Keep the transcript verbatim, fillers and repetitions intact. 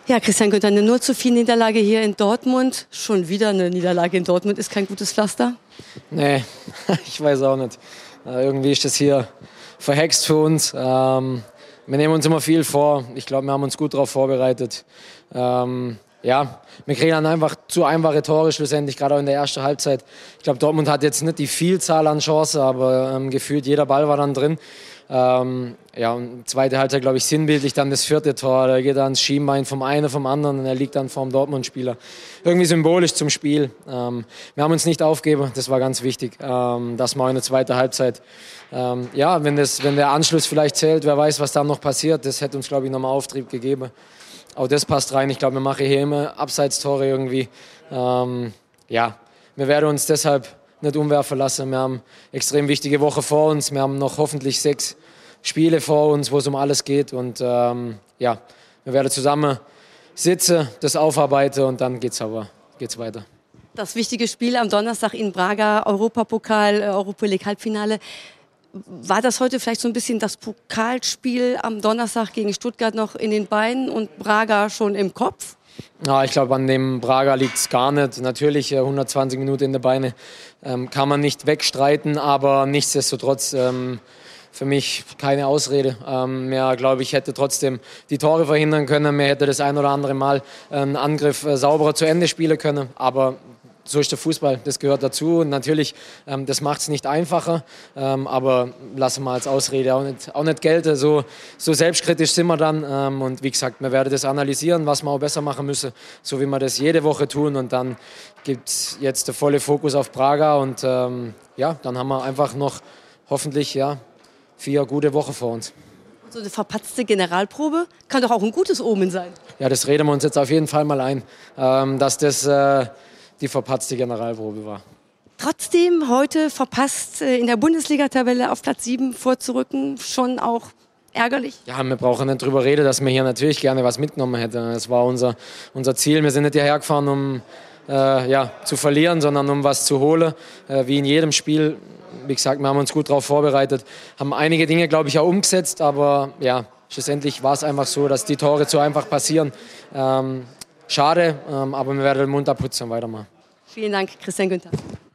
Ja, Christian Günther, eine null zu vier Niederlage hier in Dortmund. Schon wieder eine Niederlage in Dortmund ist kein gutes Pflaster. Nee, ich weiß auch nicht. Äh, irgendwie ist das hier verhext für uns. Ähm, wir nehmen uns immer viel vor. Ich glaube, wir haben uns gut darauf vorbereitet. Ähm, ja, wir kriegen dann einfach zu einfache Tore schlussendlich, gerade auch in der ersten Halbzeit. Ich glaube, Dortmund hat jetzt nicht die Vielzahl an Chancen, aber ähm, gefühlt jeder Ball war dann drin. Ähm, ja, und zweite Halbzeit, glaube ich, sinnbildlich dann das vierte Tor. Da geht er ans Schienbein vom einen, vom anderen und er liegt dann vor dem Dortmund-Spieler. Irgendwie symbolisch zum Spiel. Ähm, wir haben uns nicht aufgegeben, das war ganz wichtig. Ähm, das mal in der zweiten Halbzeit. Ähm, ja, wenn, das, wenn der Anschluss vielleicht zählt, wer weiß, was dann noch passiert. Das hätte uns, glaube ich, nochmal Auftrieb gegeben. Auch das passt rein. Ich glaube, wir machen hier immer Abseitstore irgendwie. Ähm, ja, wir werden uns deshalb nicht umwerfen lassen. Wir haben eine extrem wichtige Woche vor uns. Wir haben noch hoffentlich sechs Spiele vor uns, wo es um alles geht. Und ähm, ja, wir werden zusammen sitzen, das aufarbeiten und dann geht's aber geht's weiter. Das wichtige Spiel am Donnerstag in Braga, Europapokal, Europa League Halbfinale. War das heute vielleicht so ein bisschen das Pokalspiel am Donnerstag gegen Stuttgart noch in den Beinen und Braga schon im Kopf? Ja, ich glaube, an dem Braga liegt es gar nicht. Natürlich äh, hundertzwanzig Minuten in den Beinen ähm, kann man nicht wegstreiten, aber nichtsdestotrotz ähm, für mich keine Ausrede. Ähm, mehr, glaube ich, hätte trotzdem die Tore verhindern können. Mehr hätte das ein oder andere Mal einen Angriff äh, sauberer zu Ende spielen können. Aber so ist der Fußball, das gehört dazu. Und natürlich, ähm, das macht es nicht einfacher, ähm, aber lassen wir als Ausrede auch nicht, auch nicht gelten. So, so selbstkritisch sind wir dann. Ähm, und wie gesagt, wir werden das analysieren, was wir auch besser machen müssen, so wie wir das jede Woche tun. Und dann gibt es jetzt der volle Fokus auf Braga. Und ähm, ja, dann haben wir einfach noch hoffentlich ja, vier gute Wochen vor uns. So eine verpatzte Generalprobe kann doch auch ein gutes Omen sein. Ja, das reden wir uns jetzt auf jeden Fall mal ein, ähm, dass das äh, die verpatzte Generalprobe war. Trotzdem heute verpasst, in der Bundesliga-Tabelle auf Platz sieben vorzurücken, schon auch ärgerlich? Ja, wir brauchen nicht drüber reden, dass wir hier natürlich gerne was mitgenommen hätten. Das war unser, unser Ziel. Wir sind nicht hierher gefahren, um äh, ja, zu verlieren, sondern um was zu holen. Äh, wie in jedem Spiel. Wie gesagt, wir haben uns gut darauf vorbereitet, haben einige Dinge, glaube ich, auch umgesetzt. Aber ja, schlussendlich war es einfach so, dass die Tore zu einfach passieren. Ähm, Schade, aber wir werden den Mund abputzen und weitermachen. Vielen Dank, Christian Günther.